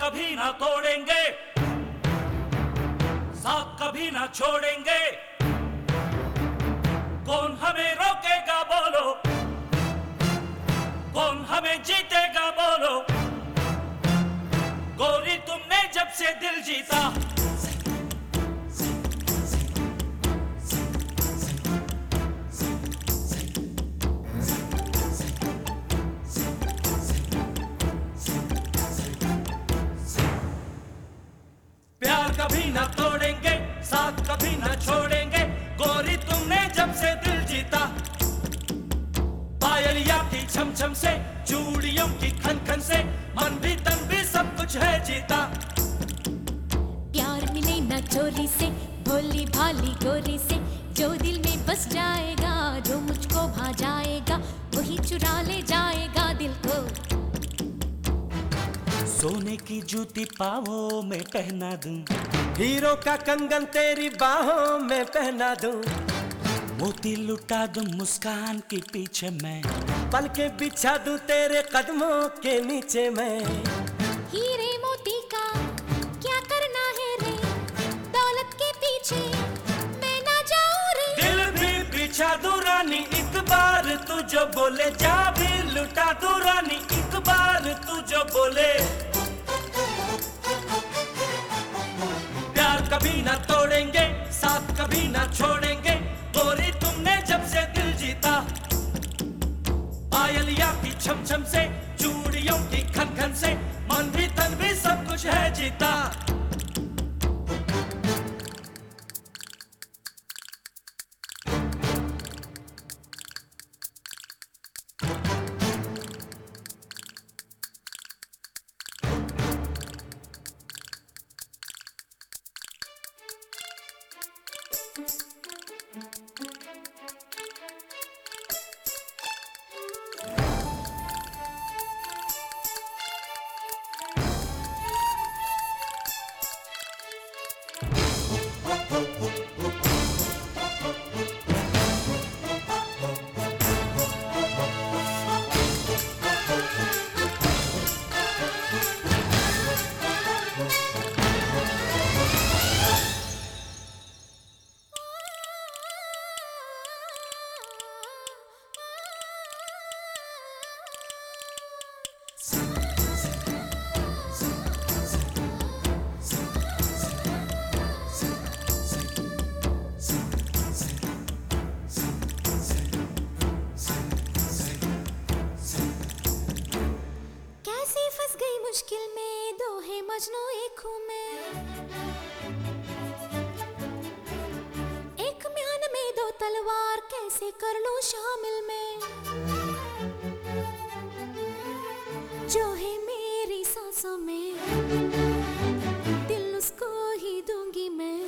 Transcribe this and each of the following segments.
कभी ना तोड़ेंगे, साथ कभी ना छोड़ेंगे। कौन हमें रोकेगा बोलो, कौन हमें जीतेगा बोलो। गोरी तुमने जब से दिल जीता, प्यार कभी ना तोड़ेंगे, साथ कभी ना छोड़ेंगे। गोरी तुमने जब से दिल जीता, पायलिया की छम छम से, चूड़ियों की खन खन से, मन भी तन भी सब कुछ है जीता। प्यार मिले ना चोरी से, भोली भाली गोरी से, जो दिल में बस जाएगा, जो मुझको भा जाएगा, वही चुरा ले जाएगा दिल को। सोने की जूती पाँवों में पहना दूं, हीरो का कंगन तेरी बाहों में पहना दूं, मोती लुटा दूं मुस्कान के पीछे मैं, पलके बिछा दूं तेरे कदमों के नीचे मैं। हीरे मोती का क्या करना है रे, दौलत के पीछे मैं ना जाऊं रे। दिल भी बिछा दूं रानी एक बार तू जो बोले, जा भी लुटा दूं रानी एक बार तू जो बोले। प्यार कभी ना तोड़ेंगे, साथ कभी ना छोड़ेंगे। गोरी तुमने जब से दिल जीता, पायलिया की छम छम से, चूड़ियों की खन खन से, मन भी तन भी सब कुछ है जीता। कैसे फंस गई मुश्किल में, दो है मजनू एक हूँ मैं। एक म्यान में दो तलवार, कैसे कर लूं शामिल मैं। जो है मेरी सांसों में, दिल उसको ही दूंगी मैं।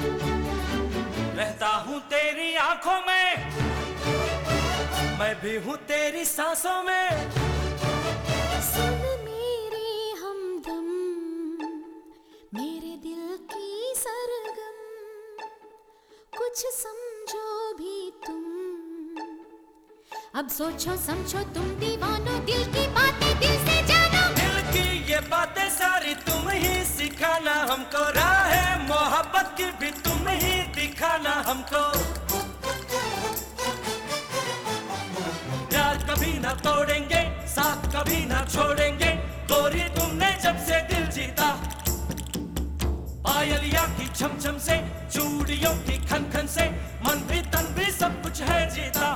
रहता हूँ तेरी आंखों में, मैं भी हूँ तेरी सांसों में। सुन मेरे हमदम, मेरे दिल की सरगम, कुछ समझो भी तुम। अब सोचो समझो तुम दीवानो, दिल की बातें दिल से जानो। दिल की ये बातें सारी तुम ही सिखाना हमको, राह मोहब्बत की भी तुम ही दिखाना हमको। प्यार कभी ना तोड़ेंगे, साथ कभी ना छोड़ेंगे। गोरी तुमने जब से दिल जीता, पायलिया की छम छम से, चूड़ियों की खन खन से, मन भी तन भी सब कुछ है जीता।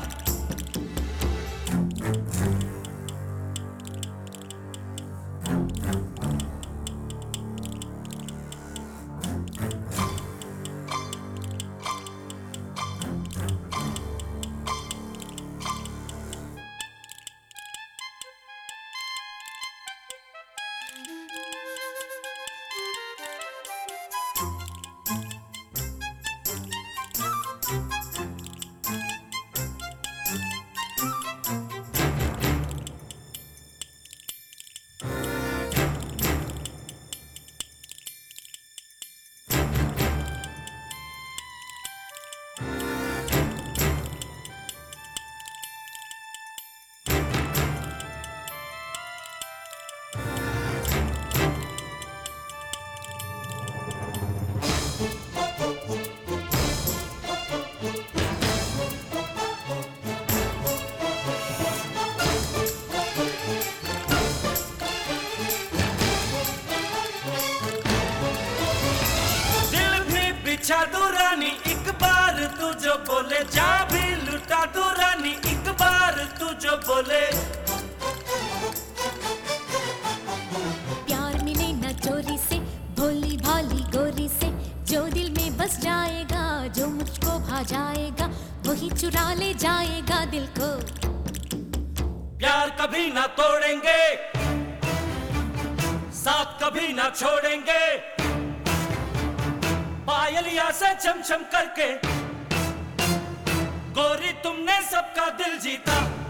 बिछा दूं रानी एक बार तू जो बोले, जा भी लुटा दूं रानी एक बार तू जो बोले। प्यार मिले न चोरी से, भोली भाली गोरी से, जो दिल में बस जाएगा, जो मुझको भा जाएगा, वही चुरा ले जाएगा दिल को। प्यार कभी ना तोड़ेंगे, साथ कभी ना छोड़ेंगे, पायलिया से चमचम करके गोरी तुमने सबका दिल जीता।